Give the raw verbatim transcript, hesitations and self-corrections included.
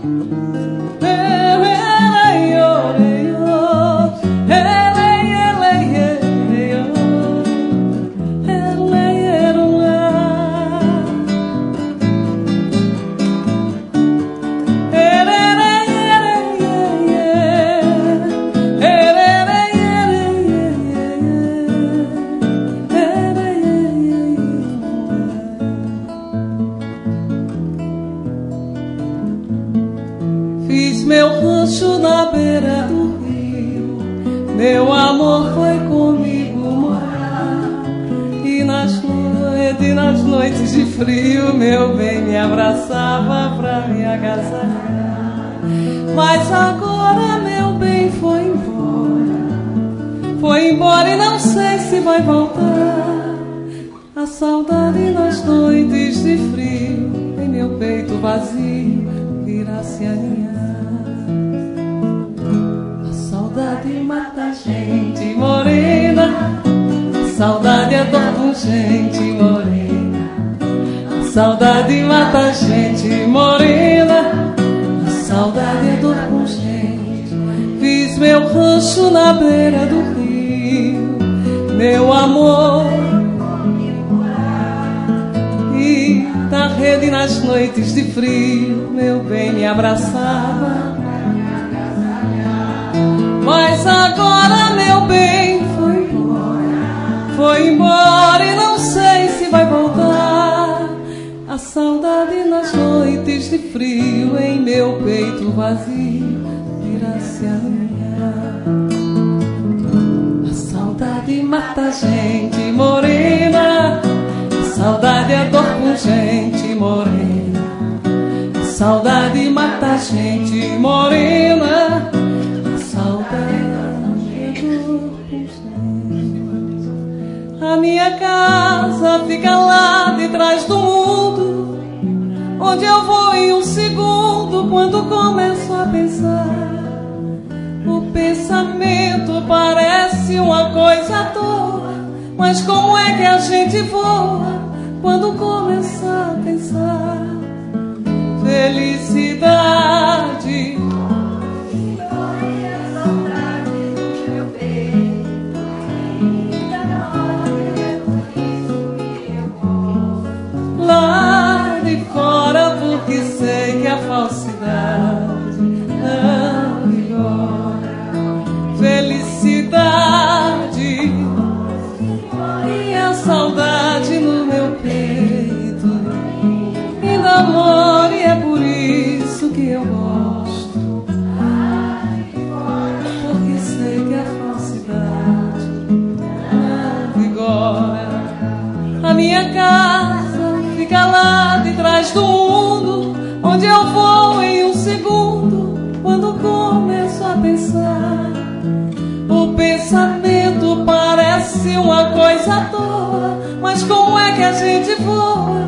Fiz meu rancho na beira do rio, meu amor foi comigo morar. E nas noites, e nas noites de frio, meu bem me abraçava pra me agasalhar. Mas agora meu bem foi embora, foi embora e não sei se vai voltar. A saudade nas noites de frio, em meu peito vazio, virá se aninhar. A saudade mata a gente morena, a saudade é dor pungente morena. A saudade mata a gente morena, a saudade é dor pungente. Fiz meu rancho na beira do rio, meu amor, e da rede nas noites de frio, meu bem me abraçava. Mas agora meu bem foi embora, foi embora e não sei se vai voltar. A saudade nas noites de frio, em meu peito vazio, virá se aninhar. A saudade mata a gente morena, a saudade é dor pungente morena. A saudade mata a gente morena, a saudade é dor pungente. A minha casa fica lá de trás do mundo, onde eu vou em um segundo quando começo a pensar. O pensamento parece uma coisa à toa, mas como é que a gente voa quando começa a pensar? Felicidade, lá de fora, porque sei que a falsidade não vigora. Felicidade e a saudade no meu peito ainda mora, e é por isso que eu gosto, porque sei que a falsidade não vigora. A minha casa fica lá de trás do mundo, onde eu vou em um segundo quando começo a pensar. O pensamento parece uma coisa à toa, mas como é que a gente voa